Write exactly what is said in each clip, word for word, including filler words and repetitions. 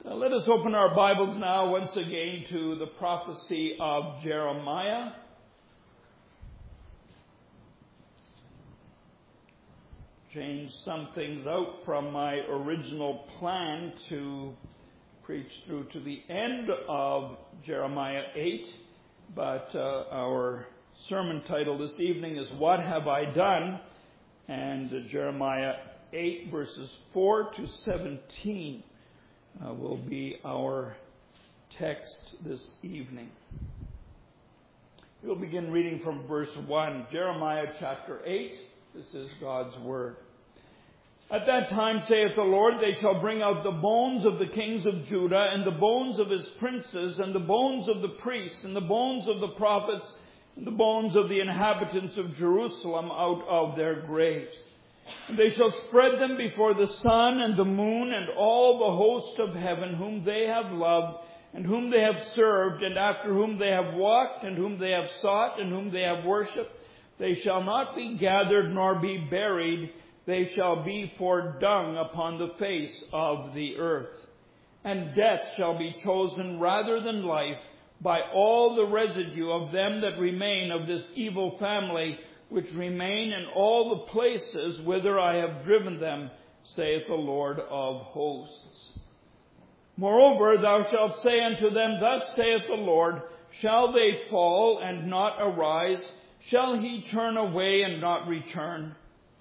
Now let us open our Bibles now once again to the prophecy of Jeremiah. Change some things out from my original plan to preach through to the end of Jeremiah eight, but uh, our sermon title this evening is What Have I Done? And uh, Jeremiah eight verses four to seventeen uh, will be our text this evening. We'll begin reading from verse one, Jeremiah chapter eight. This is God's word. At that time, saith the Lord, they shall bring out the bones of the kings of Judah, and the bones of his princes, and the bones of the priests, and the bones of the prophets, and the bones of the inhabitants of Jerusalem out of their graves. And they shall spread them before the sun and the moon, and all the host of heaven, whom they have loved, and whom they have served, and after whom they have walked, and whom they have sought, and whom they have worshipped. They shall not be gathered nor be buried. They shall be for dung upon the face of the earth. And death shall be chosen rather than life by all the residue of them that remain of this evil family, which remain in all the places whither I have driven them, saith the Lord of hosts. Moreover, thou shalt say unto them, Thus saith the Lord, shall they fall and not arise? Shall he turn away and not return?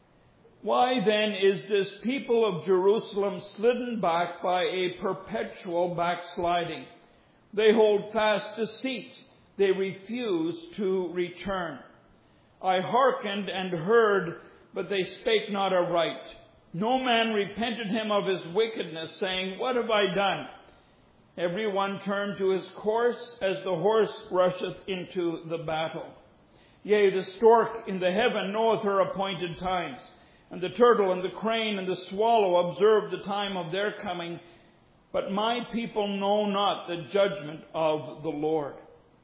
Why then is this people of Jerusalem slidden back by a perpetual backsliding? They hold fast deceit. They refuse to return. I hearkened and heard, but they spake not aright. No man repented him of his wickedness, saying, What have I done? Every one turned to his course, as the horse rusheth into the battle. Yea, the stork in the heaven knoweth her appointed times, and the turtle and the crane and the swallow observe the time of their coming. But my people know not the judgment of the Lord.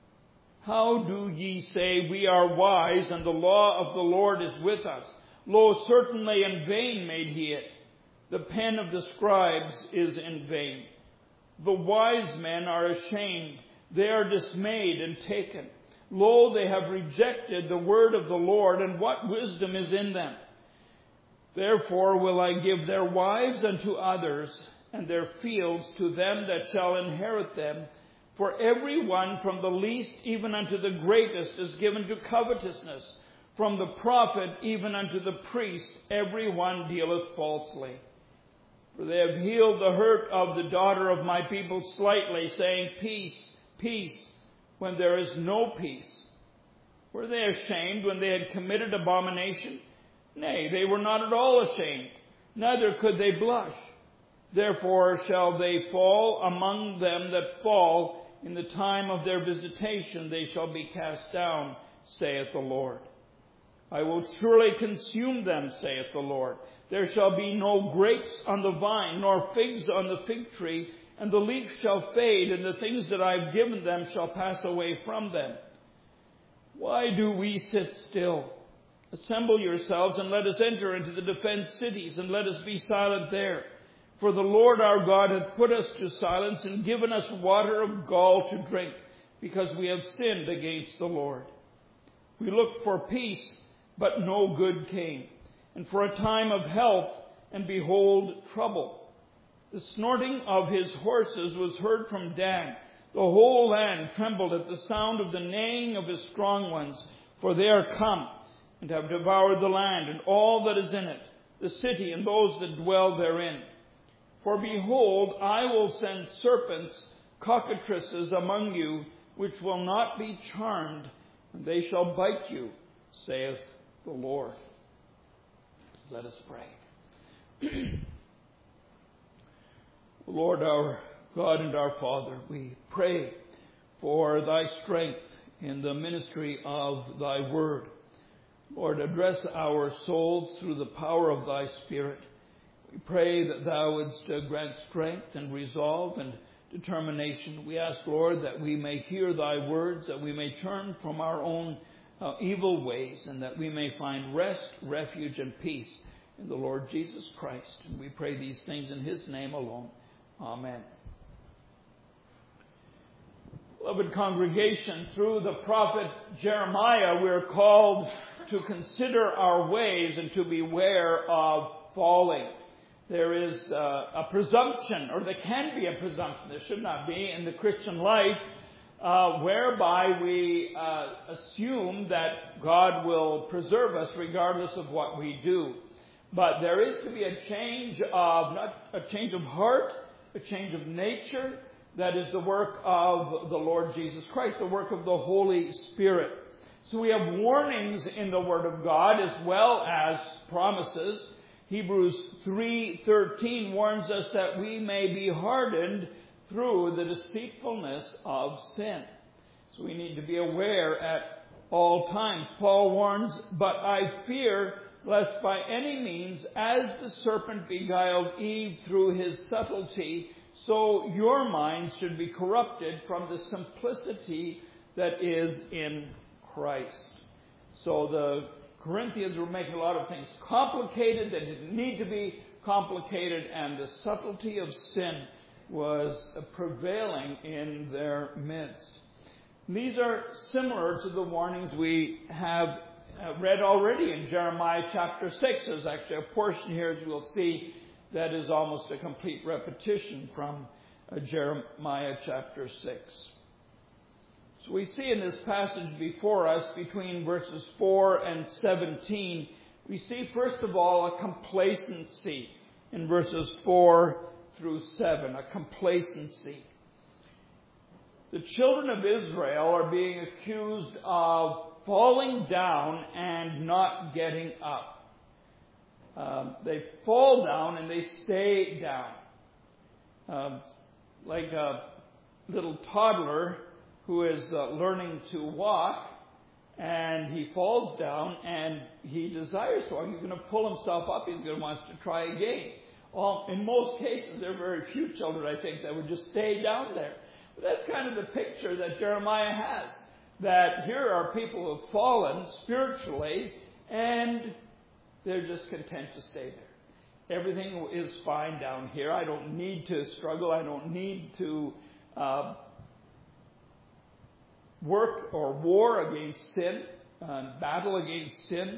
How do ye say, We are wise, and the law of the Lord is with us? Lo, certainly in vain made he it. The pen of the scribes is in vain. The wise men are ashamed. They are dismayed and taken. Lo, they have rejected the word of the Lord, and what wisdom is in them? Therefore will I give their wives unto others, and their fields to them that shall inherit them. For every one from the least even unto the greatest is given to covetousness. From the prophet even unto the priest every one dealeth falsely. For they have healed the hurt of the daughter of my people slightly, saying, Peace, peace, when there is no peace. Were they ashamed when they had committed abomination? Nay, they were not at all ashamed, neither could they blush. Therefore shall they fall among them that fall. In the time of their visitation they shall be cast down, saith the Lord. I will surely consume them, saith the Lord. There shall be no grapes on the vine, nor figs on the fig tree, and the leaf shall fade, and the things that I have given them shall pass away from them. Why do we sit still? Assemble yourselves, and let us enter into the defenced cities, and let us be silent there. For the Lord our God hath put us to silence, and given us water of gall to drink, because we have sinned against the Lord. We looked for peace, but no good came, and for a time of health, and behold, trouble. The snorting of his horses was heard from Dan. The whole land trembled at the sound of the neighing of his strong ones, for they are come, and have devoured the land, and all that is in it, the city, and those that dwell therein. For behold, I will send serpents, cockatrices among you, which will not be charmed, and they shall bite you, saith the Lord. Let us pray. Lord, our God and our Father, we pray for thy strength in the ministry of thy word. Lord, address our souls through the power of thy Spirit. We pray that thou wouldst grant strength and resolve and determination. We ask, Lord, that we may hear thy words, that we may turn from our own uh, evil ways, and that we may find rest, refuge, and peace in the Lord Jesus Christ. And we pray these things in his name alone. Amen. Beloved congregation, through the prophet Jeremiah, we're called to consider our ways and to beware of falling. There is uh, a presumption, or there can be a presumption, there should not be, in the Christian life, uh, whereby we uh, assume that God will preserve us regardless of what we do. But there is to be a change of, not a change of heart, a change of nature. That is the work of the Lord Jesus Christ, the work of the Holy Spirit. So we have warnings in the Word of God as well as promises. Hebrews three thirteen warns us that we may be hardened through the deceitfulness of sin. So we need to be aware at all times. Paul warns, "But I fear lest by any means, as the serpent beguiled Eve through his subtlety, so your minds should be corrupted from the simplicity that is in Christ." So the Corinthians were making a lot of things complicated that didn't need to be complicated, and the subtlety of sin was prevailing in their midst. These are similar to the warnings we have read already in Jeremiah chapter six. There's actually a portion here, as we'll see, that is almost a complete repetition from uh, Jeremiah chapter six. So we see in this passage before us, between verses four and seventeen, we see first of all a complacency in verses four through seven, a complacency. The children of Israel are being accused of falling down and not getting up. Um, they fall down and they stay down. Um, like a little toddler who is uh, learning to walk, and he falls down and he desires to walk. He's going to pull himself up. He's going to want to try again. Well, in most cases, there are very few children, I think, that would just stay down there. But that's kind of the picture that Jeremiah has. That here are people who have fallen spiritually, and they're just content to stay there. Everything is fine down here. I don't need to struggle. I don't need to uh, work or war against sin, uh, battle against sin.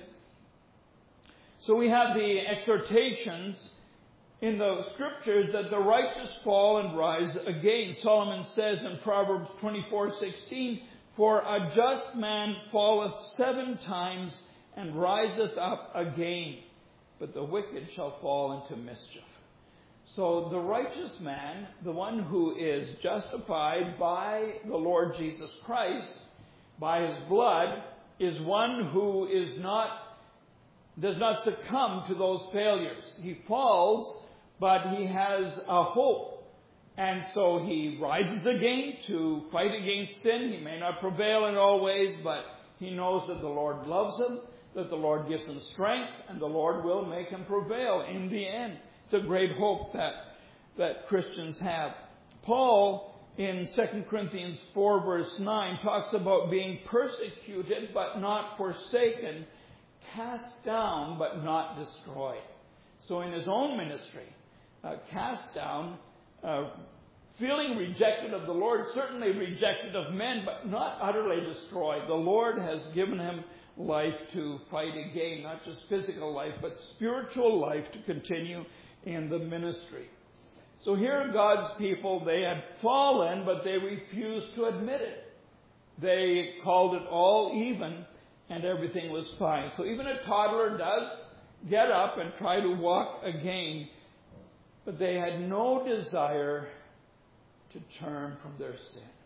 So we have the exhortations in the scriptures that the righteous fall and rise again. Solomon says in Proverbs twenty-four sixteen, "For a just man falleth seven times and riseth up again, but the wicked shall fall into mischief." So the righteous man, the one who is justified by the Lord Jesus Christ, by his blood, is one who is not, does not succumb to those failures. He falls, but he has a hope. And so he rises again to fight against sin. He may not prevail in all ways, but he knows that the Lord loves him, that the Lord gives him strength, and the Lord will make him prevail in the end. It's a great hope that, that Christians have. Paul, in Second Corinthians four, verse nine, talks about being persecuted but not forsaken, cast down but not destroyed. So in his own ministry, uh, cast down, uh, feeling rejected of the Lord, certainly rejected of men, but not utterly destroyed. The Lord has given him life to fight again, not just physical life, but spiritual life to continue in the ministry. So here are God's people. They had fallen, but they refused to admit it. They called it all even, and everything was fine. So even a toddler does get up and try to walk again, but they had no desire to turn from their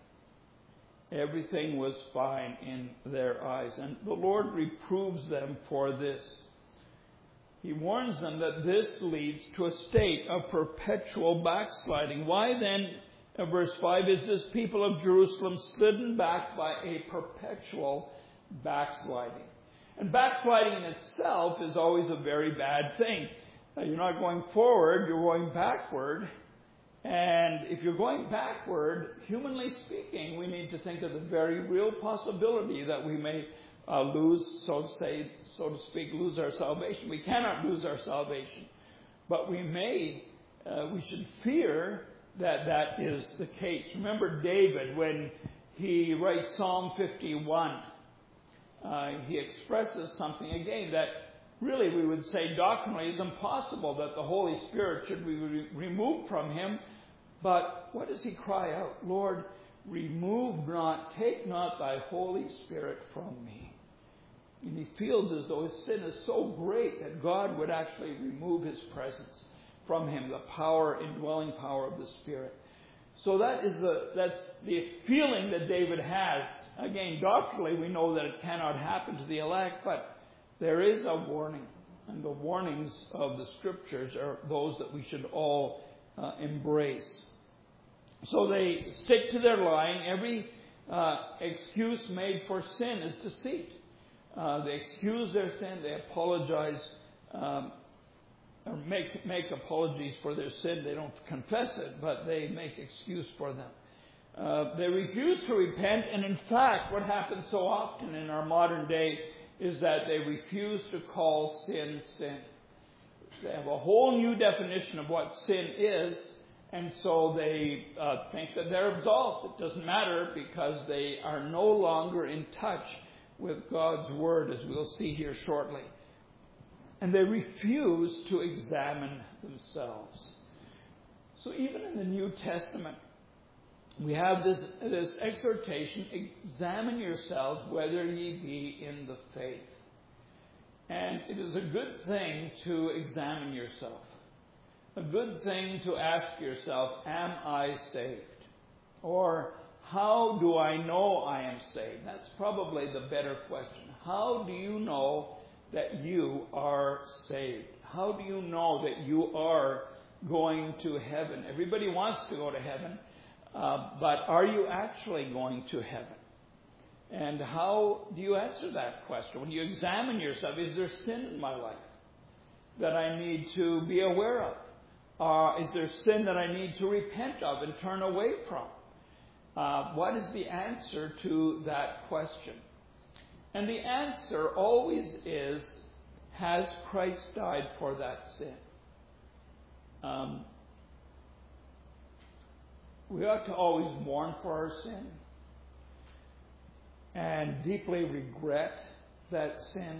sin. Everything was fine in their eyes, and the Lord reproves them for this. He warns them that this leads to a state of perpetual backsliding. Why then, uh, verse five, is this people of Jerusalem slidden back by a perpetual backsliding? And backsliding in itself is always a very bad thing. Uh, you're not going forward, you're going backward. And if you're going backward, humanly speaking, we need to think of the very real possibility that we may uh, lose, so to say, so to speak, lose our salvation. We cannot lose our salvation, but we may, uh, we should fear that that is the case. Remember David, when he writes Psalm fifty-one. Uh, he expresses something, again, that really we would say doctrinally is impossible, that the Holy Spirit should be re- removed from him. But what does he cry out? Lord, remove not, take not thy Holy Spirit from me. And he feels as though his sin is so great that God would actually remove his presence from him, the power, indwelling power of the Spirit. So that is the that's the feeling that David has. Again, doctrinally, we know that it cannot happen to the elect, but there is a warning. And the warnings of the Scriptures are those that we should all uh, embrace. So they stick to their lying. Every uh, excuse made for sin is deceit. Uh, they excuse their sin. They apologize um, or make make apologies for their sin. They don't confess it, but they make excuse for them. Uh, they refuse to repent, and in fact, what happens so often in our modern day is that they refuse to call sin sin. They have a whole new definition of what sin is, and so they uh, think that they're absolved. It doesn't matter because they are no longer in touch with God's Word, as we'll see here shortly. And they refuse to examine themselves. So even in the New Testament, we have this, this exhortation, examine yourselves whether ye be in the faith. And it is a good thing to examine yourself. A good thing to ask yourself, am I saved? Or, how do I know I am saved? That's probably the better question. How do you know that you are saved? How do you know that you are going to heaven? Everybody wants to go to heaven, uh, but are you actually going to heaven? And how do you answer that question? When you examine yourself, is there sin in my life that I need to be aware of? Uh, is there sin that I need to repent of and turn away from? Uh, what is the answer to that question? And the answer always is, has Christ died for that sin? Um, we ought to always mourn for our sin and deeply regret that sin.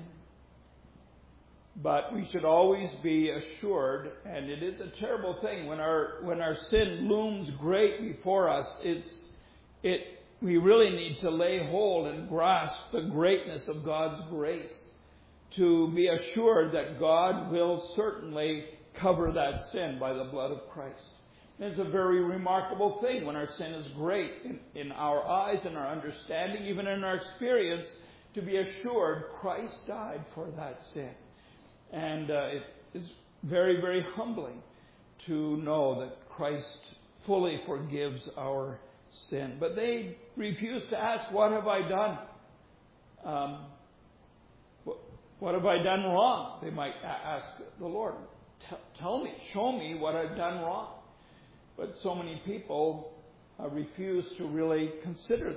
But we should always be assured, and it is a terrible thing when our when our sin looms great before us. It's it we really need to lay hold and grasp the greatness of God's grace to be assured that God will certainly cover that sin by the blood of Christ. And it's a very remarkable thing when our sin is great in, in our eyes, in our understanding, even in our experience, to be assured Christ died for that sin. And uh, it is very, very humbling to know that Christ fully forgives our sin. But they refuse to ask, what have I done? Um, what, what have I done wrong? They might ask the Lord, tell me, show me what I've done wrong. But so many people uh, refuse to really consider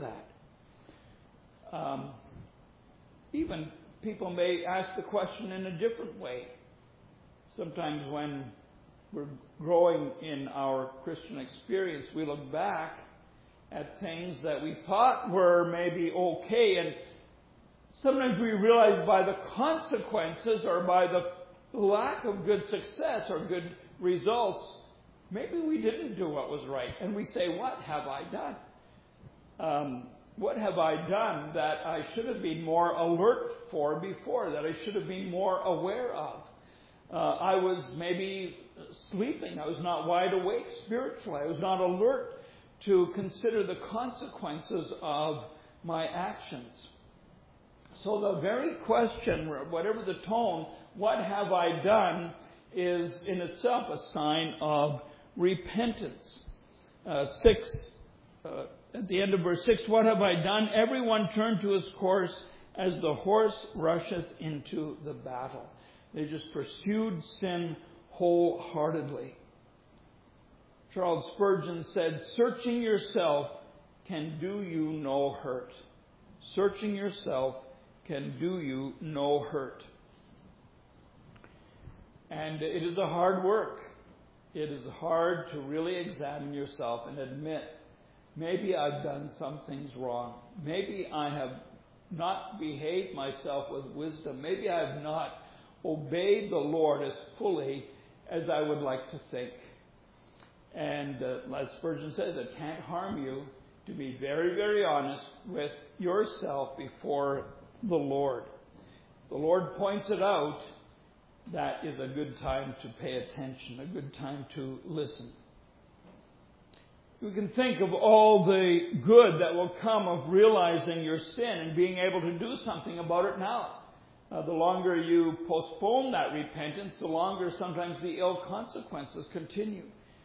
that. Um, even people may ask the question in a different way. Sometimes when we're growing in our Christian experience, we look back at things that we thought were maybe okay, and sometimes we realize by the consequences or by the lack of good success or good results, maybe we didn't do what was right. And we say, what have I done? Um, what have I done that I should have been more alert for before, that I should have been more aware of? Uh, I was maybe sleeping. I was not wide awake spiritually. I was not alert to consider the consequences of my actions. So the very question, whatever the tone, what have I done, is in itself a sign of repentance. Uh, six, uh, at the end of verse six, what have I done? Everyone turned to his course as the horse rusheth into the battle. They just pursued sin wholeheartedly. Charles Spurgeon said, searching yourself can do you no hurt. Searching yourself can do you no hurt. And it is a hard work. It is hard to really examine yourself and admit maybe I've done some things wrong. Maybe I have not behaved myself with wisdom. Maybe I have not obeyed the Lord as fully as I would like to think. And uh, as Spurgeon says, it can't harm you to be very, very honest with yourself before the Lord. The Lord points it out. That is a good time to pay attention, a good time to listen. You can think of all the good that will come of realizing your sin and being able to do something about it now. Uh, the longer you postpone that repentance, the longer sometimes the ill consequences continue.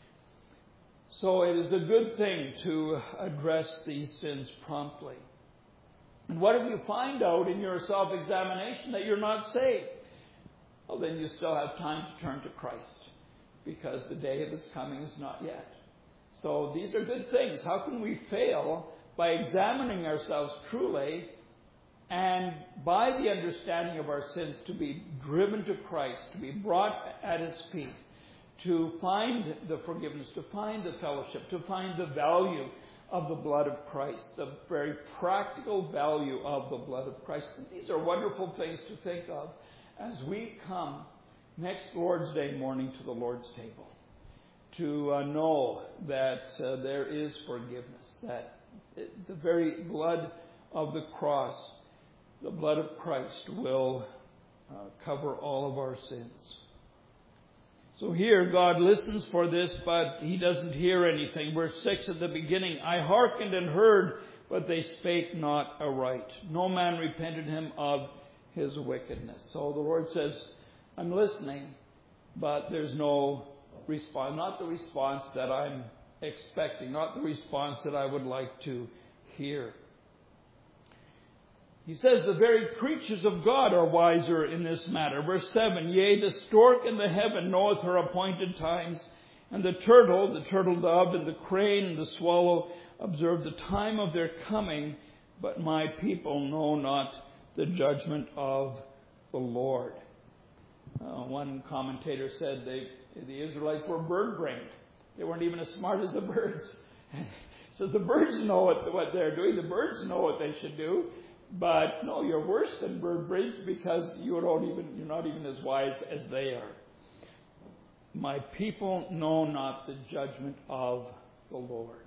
So it is a good thing to address these sins promptly. And what if you find out in your self-examination that you're not saved? Well, then you still have time to turn to Christ, because the day of His coming is not yet. So these are good things. How can we fail by examining ourselves truly and by the understanding of our sins to be driven to Christ, to be brought at His feet, to find the forgiveness, to find the fellowship, to find the value of the blood of Christ, the very practical value of the blood of Christ. And these are wonderful things to think of as we come next Lord's Day morning to the Lord's table, to uh, know that uh, there is forgiveness, that it, the very blood of the cross, the blood of Christ, will uh, cover all of our sins. So here God listens for this, but He doesn't hear anything. Verse six at the beginning, I hearkened and heard, but they spake not aright. No man repented him of his wickedness. So the Lord says, I'm listening, but there's no response. Not the response that I'm expecting, not the response that I would like to hear. He says the very creatures of God are wiser in this matter. Verse seven, yea, the stork in the heaven knoweth her appointed times, and the turtle, the turtle dove, and the crane, and the swallow observe the time of their coming, but my people know not the judgment of the Lord. Uh, one commentator said they, the Israelites were bird-brained. They weren't even as smart as the birds. So the birds know what, what they're doing. The birds know what they should do. But no, you're worse than bird-brains because you don't even, you're not even as wise as they are. My people know not the judgment of the Lord.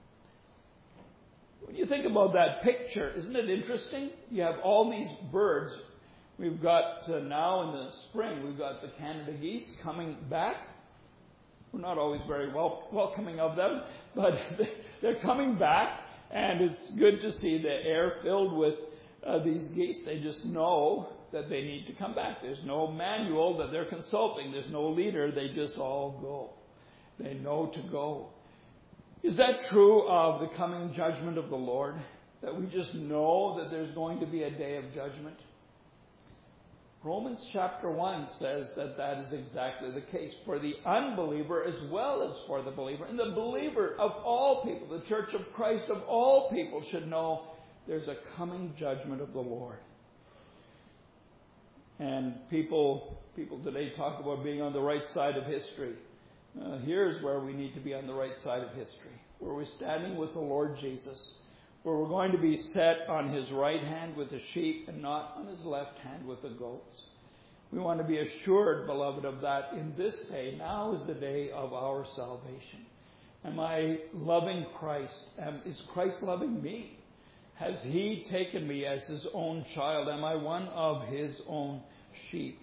When you think about that picture, isn't it interesting? You have all these birds. We've got uh, now in the spring, we've got the Canada geese coming back. We're not always very well, welcoming of them, but they're coming back, and it's good to see the air filled with uh, these geese. They just know that they need to come back. There's no manual that they're consulting. There's no leader. They just all go. They know to go. Is that true of the coming judgment of the Lord? That we just know that there's going to be a day of judgment? Romans chapter one says that that is exactly the case for the unbeliever as well as for the believer. And the believer of all people, the church of Christ of all people, should know there's a coming judgment of the Lord. And people, people today talk about being on the right side of history. Uh, here's where we need to be on the right side of history, where we're standing with the Lord Jesus, where we're going to be set on His right hand with the sheep and not on His left hand with the goats. We want to be assured, beloved, of that in this day. Now is the day of our salvation. Am I loving Christ? Am, is Christ loving me? Has He taken me as His own child? Am I one of His own sheep?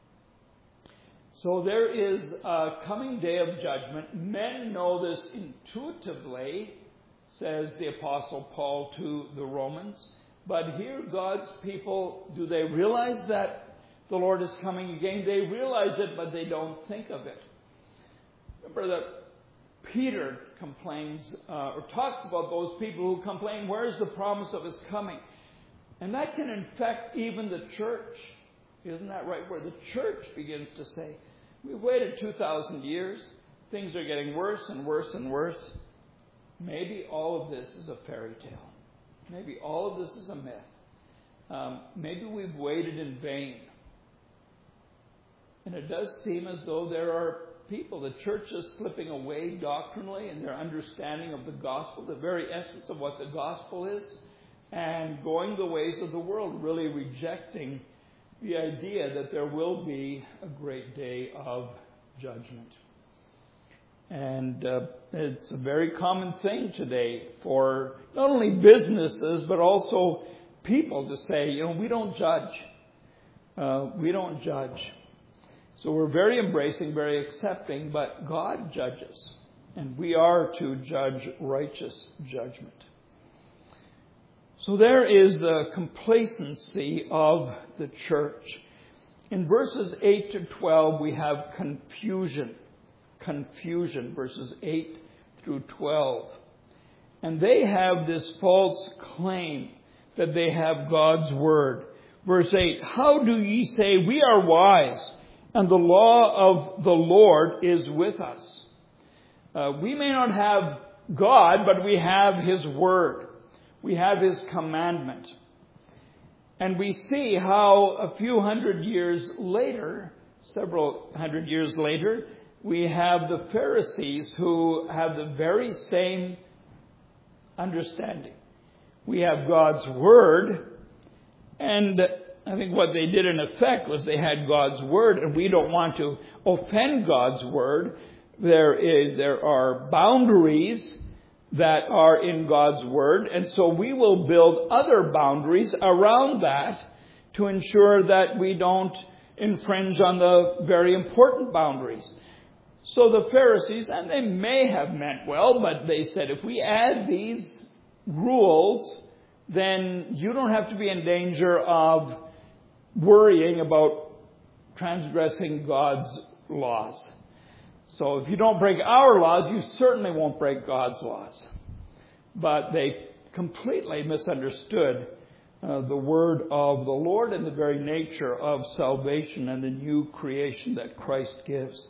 So there is a coming day of judgment. Men know this intuitively, says the Apostle Paul to the Romans. But here God's people, do they realize that the Lord is coming again? They realize it, but they don't think of it. Remember that Peter complains, uh, or talks about those people who complain, where is the promise of His coming? And that can infect even the church. Isn't that right? Where the church begins to say, we've waited two thousand years. Things are getting worse and worse and worse. Maybe all of this is a fairy tale. Maybe all of this is a myth. Um, maybe we've waited in vain. And it does seem as though there are people. The church is slipping away doctrinally in their understanding of the gospel, the very essence of what the gospel is, and going the ways of the world, really rejecting the idea that there will be a great day of judgment. And uh, it's a very common thing today for not only businesses, but also people to say, you know, we don't judge. Uh, we don't judge. So we're very embracing, very accepting, but God judges. And we are to judge righteous judgment. So there is the complacency of the church. In verses eight to twelve, we have confusion. Confusion, verses eight through twelve. And they have this false claim that they have God's word. Verse eight, how do ye say, we are wise, and the law of the Lord is with us? Uh, we may not have God, but we have His word. We have His commandment. And we see how a few hundred years later, several hundred years later, we have the Pharisees who have the very same understanding. We have God's word, and I think what they did in effect was they had God's word, and we don't want to offend God's word. There is, there are boundaries that are in God's word, and so we will build other boundaries around that to ensure that we don't infringe on the very important boundaries. So the Pharisees, and they may have meant well, but they said, if we add these rules, then you don't have to be in danger of worrying about transgressing God's laws. So if you don't break our laws, you certainly won't break God's laws. But they completely misunderstood uh, the word of the Lord and the very nature of salvation and the new creation that Christ gives.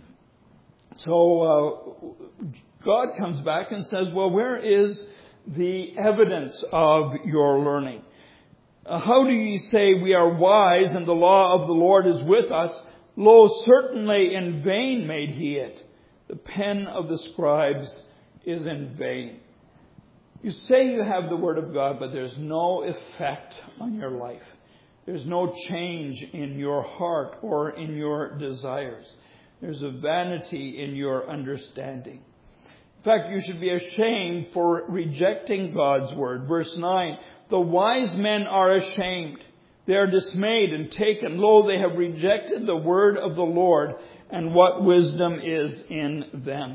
So uh, God comes back and says, well, where is the evidence of your learning? Uh, how do ye say we are wise and the law of the Lord is with us? Lo, certainly in vain made he it. The pen of the scribes is in vain. You say you have the word of God, but there's no effect on your life. There's no change in your heart or in your desires. There's a vanity in your understanding. In fact, you should be ashamed for rejecting God's word. Verse nine, the wise men are ashamed. They are dismayed and taken. Lo, they have rejected the word of the Lord, and what wisdom is in them.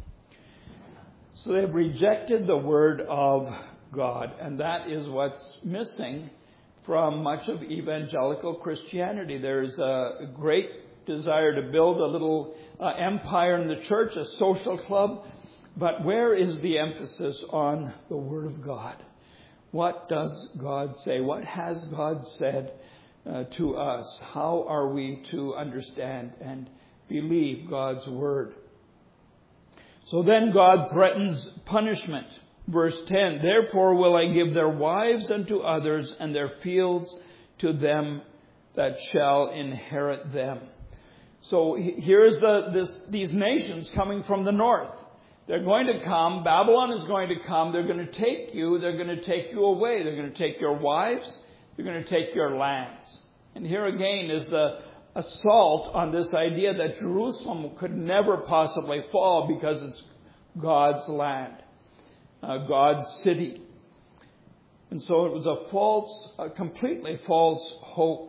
So they have rejected the word of God, and that is what's missing from much of evangelical Christianity. There's a great desire to build a little uh, empire in the church, a social club, but where is the emphasis on the word of God? What does God say? What has God said uh, to us? How are we to understand and believe God's word? So then God threatens punishment. Verse ten, therefore will I give their wives unto others, and their fields to them that shall inherit them. So here's the, this, these nations coming from the north. They're going to come. Babylon is going to come. They're going to take you. They're going to take you away. They're going to take your wives. They're going to take your lands. And here again is the assault on this idea that Jerusalem could never possibly fall because it's God's land, uh, God's city. And so it was a false, a completely false hope.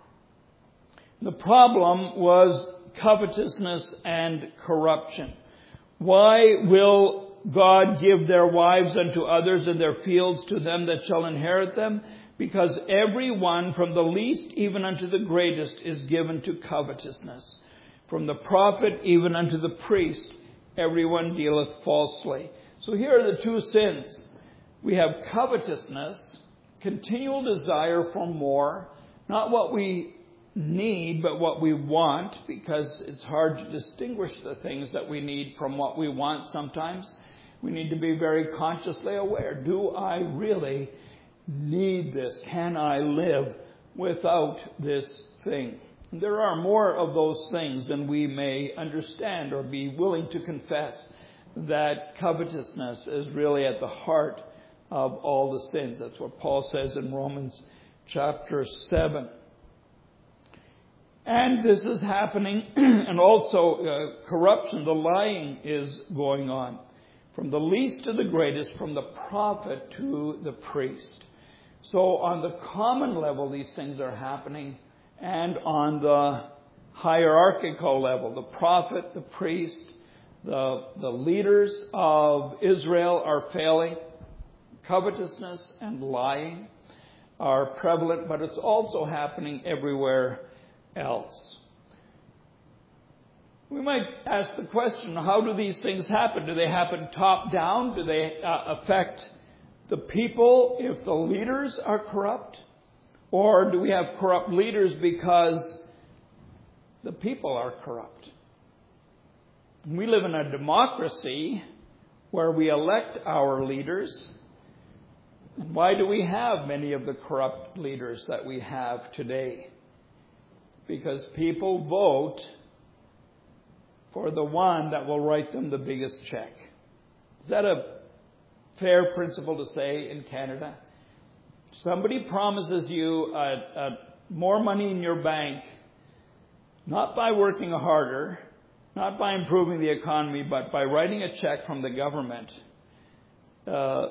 The problem was covetousness and corruption. Why will God give their wives unto others and their fields to them that shall inherit them? Because every one from the least even unto the greatest is given to covetousness. From the prophet even unto the priest, everyone dealeth falsely. So here are the two sins. We have covetousness, continual desire for more, not what we need, but what we want, because it's hard to distinguish the things that we need from what we want sometimes. We need to be very consciously aware. Do I really need this? Can I live without this thing? There are more of those things than we may understand or be willing to confess, that covetousness is really at the heart of all the sins. That's what Paul says in Romans chapter seven. And this is happening, and also uh, corruption, the lying is going on. From the least to the greatest, from the prophet to the priest. So on the common level, these things are happening. And on the hierarchical level, the prophet, the priest, the, the leaders of Israel are failing. Covetousness and lying are prevalent, but it's also happening everywhere else. We might ask the question, how do these things happen? Do they happen top down? Do they uh, affect the people if the leaders are corrupt? Or do we have corrupt leaders because the people are corrupt? We live in a democracy where we elect our leaders. And why do we have many of the corrupt leaders that we have today? Because people vote for the one that will write them the biggest check. Is that a fair principle to say in Canada? Somebody promises you uh, uh, more money in your bank, not by working harder, not by improving the economy, but by writing a check from the government. Uh,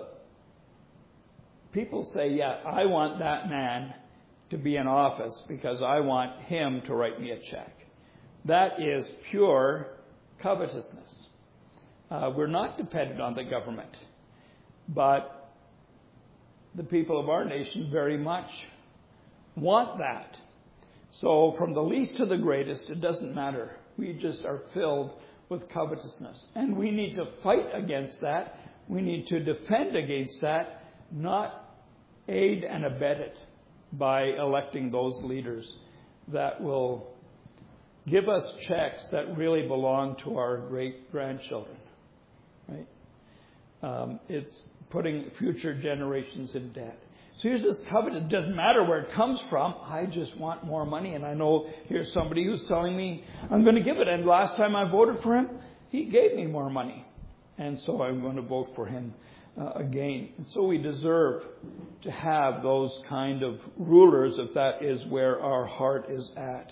people say, yeah, I want that man to be in office because I want him to write me a check. That is pure covetousness. Uh, we're not dependent on the government, but the people of our nation very much want that. So from the least to the greatest, it doesn't matter. We just are filled with covetousness. And we need to fight against that. We need to defend against that, not aid and abet it by electing those leaders that will give us checks that really belong to our great-grandchildren. Right? Um, it's putting future generations in debt. So here's this covenant. It doesn't matter where it comes from. I just want more money. And I know here's somebody who's telling me I'm going to give it. And last time I voted for him, he gave me more money. And so I'm going to vote for him uh, again. And so we deserve to have those kind of rulers if that is where our heart is at.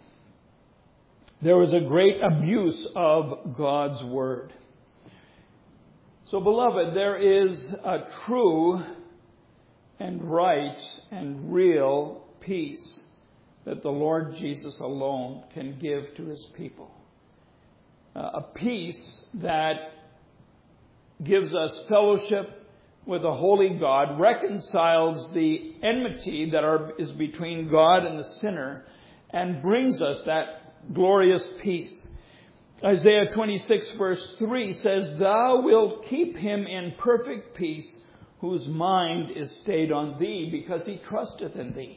There was a great abuse of God's word. So, beloved, there is a true and right and real peace that the Lord Jesus alone can give to his people. Uh, a peace that gives us fellowship with a holy God, reconciles the enmity that are, is between God and the sinner, and brings us that glorious peace. Isaiah twenty-six verse three says, "Thou wilt keep him in perfect peace, whose mind is stayed on thee, because he trusteth in thee."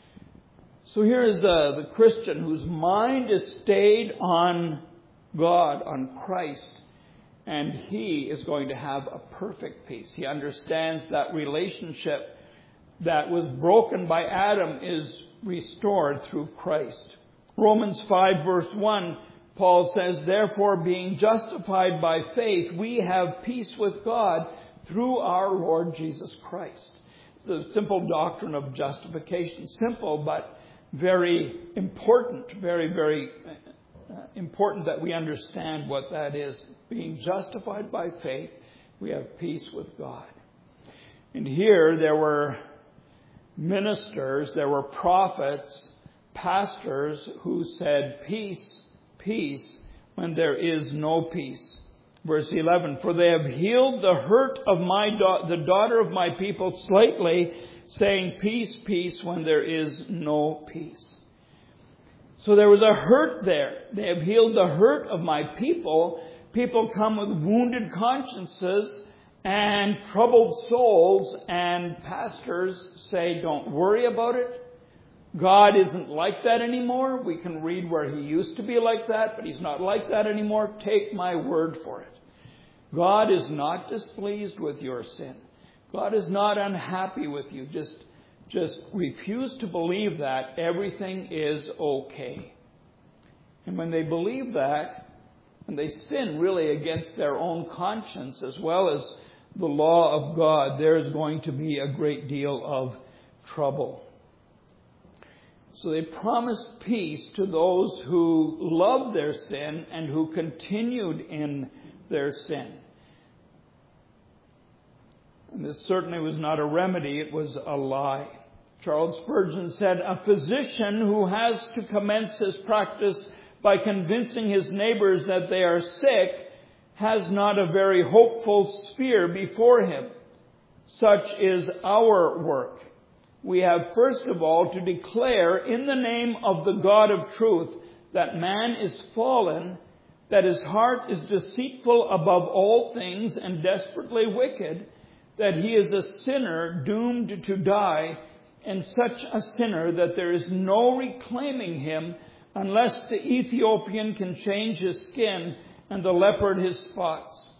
So here is uh, the Christian whose mind is stayed on God, on Christ, and he is going to have a perfect peace. He understands that relationship that was broken by Adam is restored through Christ. Romans five verse one, Paul says, "Therefore, being justified by faith, we have peace with God through our Lord Jesus Christ." It's the simple doctrine of justification. Simple, but very important. Very, very important that we understand what that is. Being justified by faith, we have peace with God. And here there were ministers, there were prophets, pastors who said, "Peace, peace," when there is no peace. Verse eleven, "For they have healed the hurt of my da- the daughter of my people slightly, saying, Peace, peace, when there is no peace." So there was a hurt there. They have healed the hurt of my people. People come with wounded consciences and troubled souls, and pastors say, "Don't worry about it. God isn't like that anymore. We can read where he used to be like that, but he's not like that anymore. Take my word for it. God is not displeased with your sin. God is not unhappy with you. Just just refuse to believe that everything is okay. And when they believe that, and they sin really against their own conscience as well as the law of God, there is going to be a great deal of trouble. So they promised peace to those who loved their sin and who continued in their sin. And this certainly was not a remedy, it was a lie. Charles Spurgeon said, "A physician who has to commence his practice by convincing his neighbors that they are sick has not a very hopeful sphere before him. Such is our work. We have first of all to declare in the name of the God of truth that man is fallen, that his heart is deceitful above all things and desperately wicked, that he is a sinner doomed to die, and such a sinner that there is no reclaiming him unless the Ethiopian can change his skin and the leopard his spots.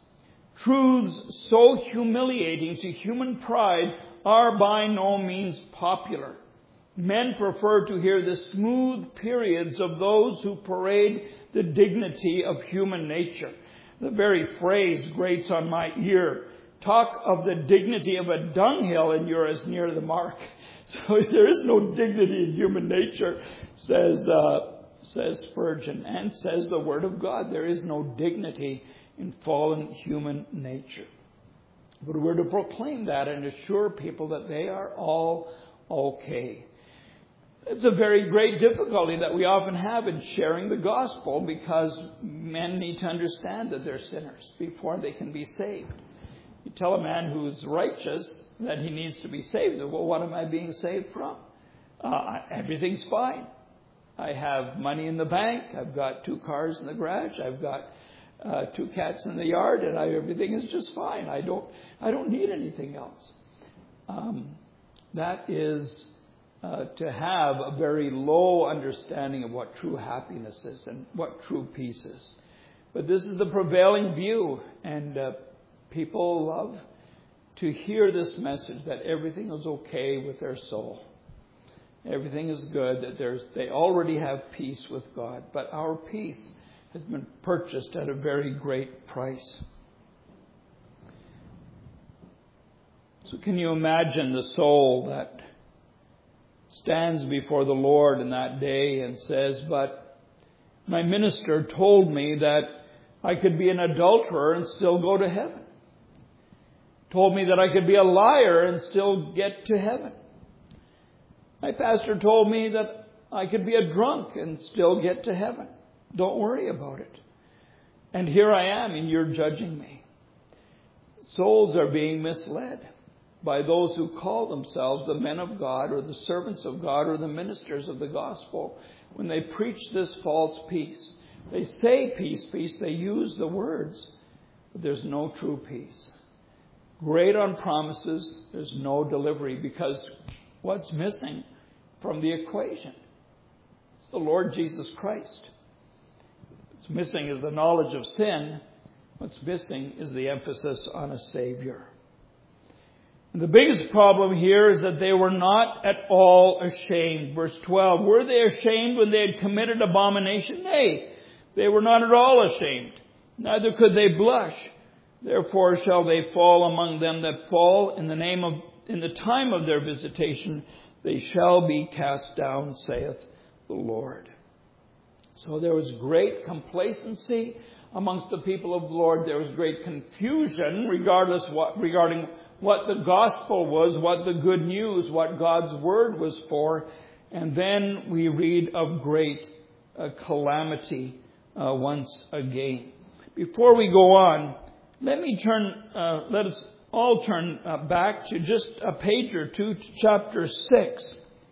Truths so humiliating to human pride are by no means popular. Men prefer to hear the smooth periods of those who parade the dignity of human nature." The very phrase grates on my ear. Talk of the dignity of a dunghill and you're as near the mark. So there is no dignity in human nature, says uh, says Spurgeon, and says the Word of God. There is no dignity in fallen human nature. But we're to proclaim that and assure people that they are all okay. It's a very great difficulty that we often have in sharing the gospel, because men need to understand that they're sinners before they can be saved. You tell a man who's righteous that he needs to be saved. Well, what am I being saved from? Uh, everything's fine. I have money in the bank. I've got two cars in the garage. I've got uh, two cats in the yard, and I, everything is just fine. I don't. I don't need anything else. Um, that is uh, to have a very low understanding of what true happiness is and what true peace is. But this is the prevailing view, and uh, people love to hear this message that everything is okay with their soul. Everything is good, that there's, they already have peace with God. But our peace has been purchased at a very great price. So can you imagine the soul that stands before the Lord in that day and says, "But my minister told me that I could be an adulterer and still go to heaven. Told me that I could be a liar and still get to heaven. My pastor told me that I could be a drunk and still get to heaven. Don't worry about it. And here I am and you're judging me." Souls are being misled by those who call themselves the men of God or the servants of God or the ministers of the gospel when they preach this false peace. They say peace, peace. They use the words, but there's no true peace. Great on promises, there's no delivery, because what's missing from the equation? It's the Lord Jesus Christ. What's missing is the knowledge of sin. What's missing is the emphasis on a Savior. And the biggest problem here is that they were not at all ashamed. Verse twelve, were they ashamed when they had committed abomination? Nay, they were not at all ashamed. Neither could they blush. Therefore shall they fall among them that fall in the name of, in the time of their visitation, they shall be cast down, saith the Lord. So there was great complacency amongst the people of the Lord. There was great confusion regardless what, regarding what the gospel was, what the good news, what God's word was for. And then we read of great uh, calamity uh, once again. Before we go on, let me turn, uh, let us all turn uh, back to just a page or two to chapter six.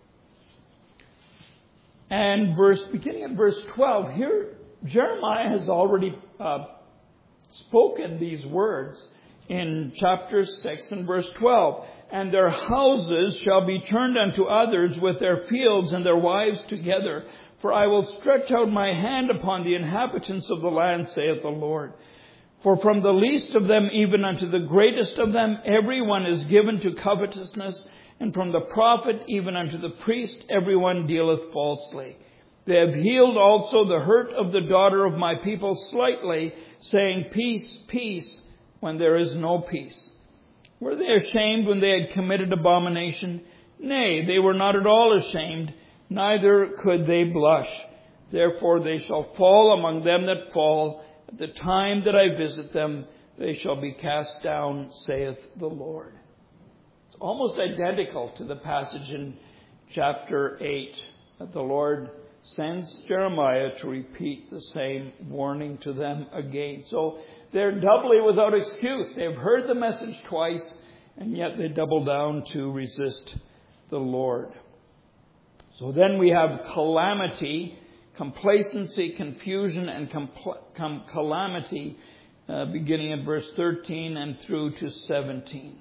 And verse, beginning at verse twelve, here Jeremiah has already uh, spoken these words in chapter six and verse twelve. And their houses shall be turned unto others with their fields and their wives together. For I will stretch out my hand upon the inhabitants of the land, saith the Lord. For from the least of them even unto the greatest of them, every one is given to covetousness, And from the prophet even unto the priest everyone dealeth falsely. They have healed also the hurt of the daughter of my people slightly, saying, Peace, peace, when there is no peace. Were they ashamed when they had committed abomination? Nay, they were not at all ashamed, neither could they blush. Therefore they shall fall among them that fall. At the time that I visit them, they shall be cast down, saith the Lord. It's almost identical to the passage in chapter eight that the Lord sends Jeremiah to repeat the same warning to them again. So they're doubly without excuse. They've heard the message twice, and yet they double down to resist the Lord. So then we have calamity, complacency, confusion, and compl- com- calamity, uh, beginning at verse thirteen and through to seventeen.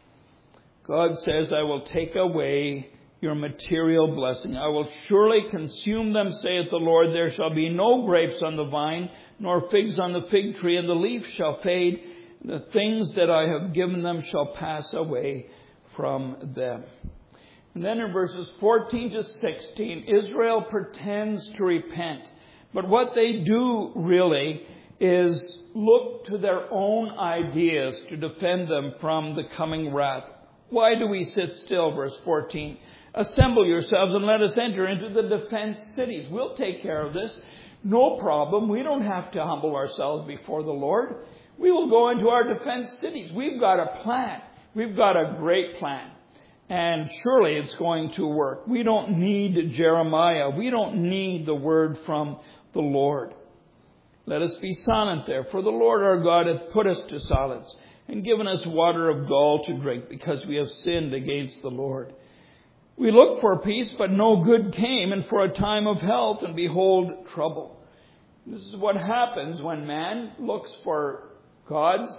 God says, I will take away your material blessing. I will surely consume them, saith the Lord. There shall be no grapes on the vine, nor figs on the fig tree, and the leaf shall fade. The things that I have given them shall pass away from them. And then in verses fourteen to sixteen, Israel pretends to repent. But what they do really is look to their own ideas to defend them from the coming wrath. Why do we sit still? Verse fourteen. Assemble yourselves and let us enter into the defense cities. We'll take care of this. No problem. We don't have to humble ourselves before the Lord. We will go into our defense cities. We've got a plan. We've got a great plan. And surely it's going to work. We don't need Jeremiah. We don't need the word from the Lord. Let us be silent there, for the Lord our God hath put us to silence and given us water of gall to drink, because we have sinned against the Lord. We looked for peace, but no good came, and for a time of health, and behold, trouble. This is what happens when man looks for God's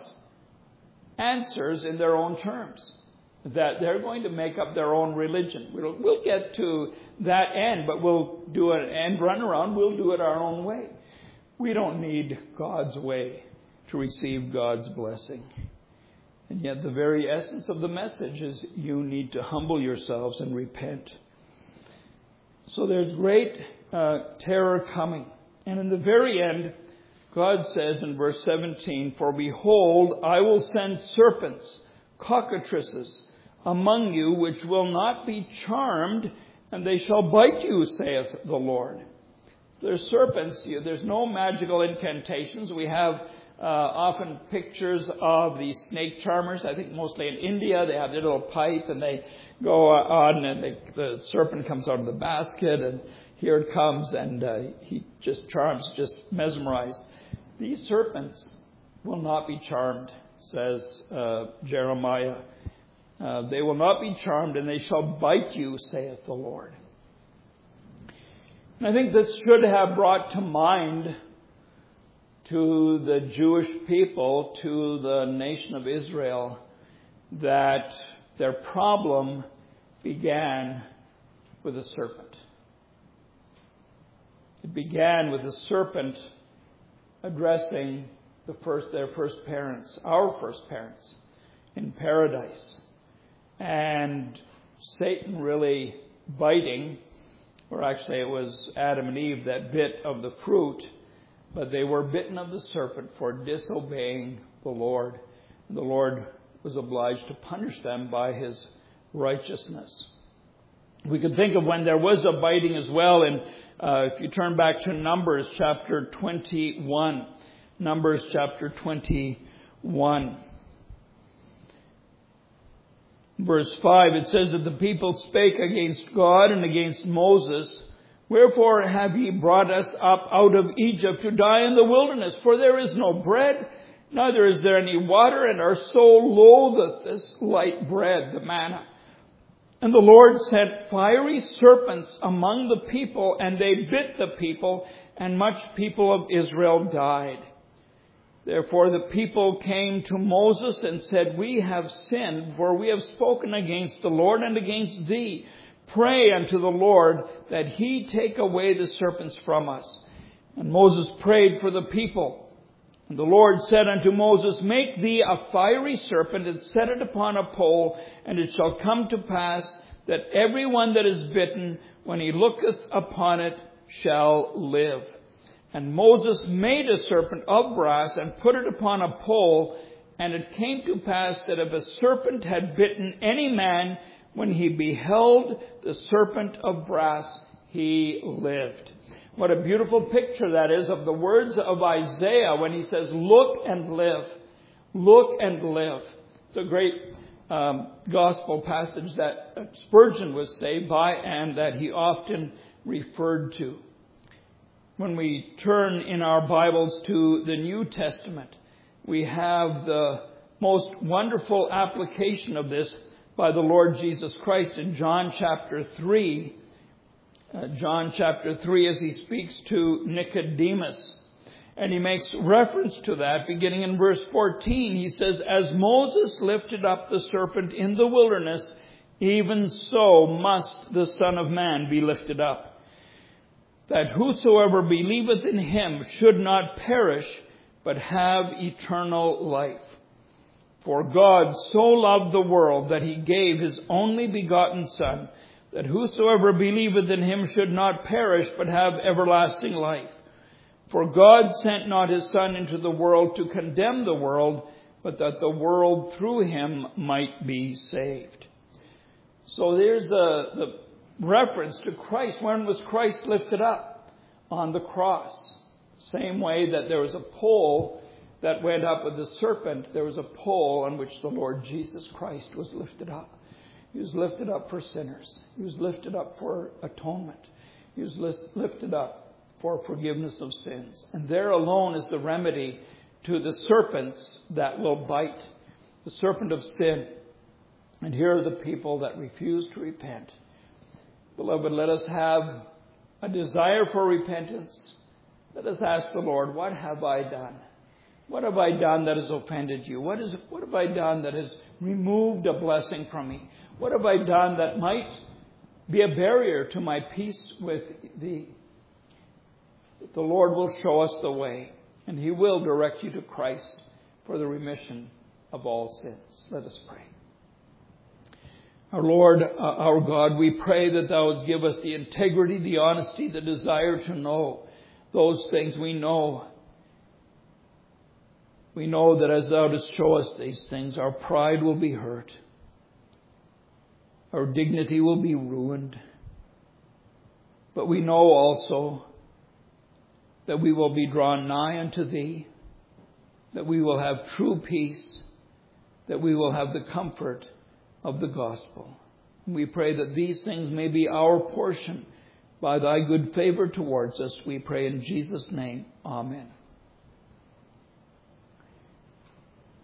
answers in their own terms, that they're going to make up their own religion. We'll, we'll get to that end, but we'll do an end run around. We'll do it our own way. We don't need God's way to receive God's blessing. And yet the very essence of the message is you need to humble yourselves and repent. So there's great uh, terror coming. And in the very end, God says in verse seventeen, For behold, I will send serpents, cockatrices, among you, which will not be charmed, and they shall bite you, saith the Lord. There's serpents. There's no magical incantations. We have uh, often pictures of the snake charmers. I think mostly in India they have their little pipe and they go on and they, the serpent comes out of the basket and here it comes and uh, he just charms, just mesmerized. These serpents will not be charmed, says uh, Jeremiah. Uh, they will not be charmed, and they shall bite you, saith the Lord. And I think this should have brought to mind to the Jewish people, to the nation of Israel, that their problem began with a serpent. It began with a serpent addressing the first, their first parents, our first parents, in paradise. And Satan really biting, or actually it was Adam and Eve that bit of the fruit, but they were bitten of the serpent for disobeying the Lord. And the Lord was obliged to punish them by his righteousness. We could think of when there was a biting as well, and uh, if you turn back to Numbers chapter twenty-one, Numbers chapter twenty-one. Verse five, it says that the people spake against God and against Moses, Wherefore have ye brought us up out of Egypt to die in the wilderness? For there is no bread, neither is there any water, and our soul loatheth this light bread, the manna. And the Lord sent fiery serpents among the people, and they bit the people, and much people of Israel died. Therefore the people came to Moses and said, We have sinned, for we have spoken against the Lord and against thee. Pray unto the Lord that he take away the serpents from us. And Moses prayed for the people. And the Lord said unto Moses, Make thee a fiery serpent, and set it upon a pole, and it shall come to pass that every one that is bitten, when he looketh upon it, shall live. And Moses made a serpent of brass, and put it upon a pole, and it came to pass that if a serpent had bitten any man, when he beheld the serpent of brass, he lived. What a beautiful picture that is of the words of Isaiah when he says, look and live. Look and live. It's a great um, gospel passage that Spurgeon was saved by and that he often referred to. When we turn in our Bibles to the New Testament, we have the most wonderful application of this by the Lord Jesus Christ in John chapter three. Uh, John chapter three, as he speaks to Nicodemus. And he makes reference to that beginning in verse fourteen. He says, As Moses lifted up the serpent in the wilderness, even so must the Son of Man be lifted up, that whosoever believeth in him should not perish, but have eternal life. For God so loved the world that he gave his only begotten Son, that whosoever believeth in him should not perish, but have everlasting life. For God sent not his Son into the world to condemn the world, but that the world through him might be saved. So there's the, the reference to Christ. When was Christ lifted up? On the cross. Same way that there was a pole that went up with the serpent, there was a pole on which the Lord Jesus Christ was lifted up. He was lifted up for sinners. He was lifted up for atonement. He was lifted up for forgiveness of sins. And there alone is the remedy to the serpents that will bite, the serpent of sin. And here are the people that refuse to repent. Beloved, let us have a desire for repentance. Let us ask the Lord, what have I done? What have I done that has offended you? What is, what have I done that has removed a blessing from me? What have I done that might be a barrier to my peace with thee? The Lord will show us the way, and he will direct you to Christ for the remission of all sins. Let us pray. Our Lord, uh, our God, we pray that thou wouldst give us the integrity, the honesty, the desire to know those things we know. We know that as thou dost show us these things, our pride will be hurt. Our dignity will be ruined. But we know also that we will be drawn nigh unto thee, that we will have true peace, that we will have the comfort of the gospel. We pray that these things may be our portion by thy good favor towards us. We pray in Jesus' name. Amen.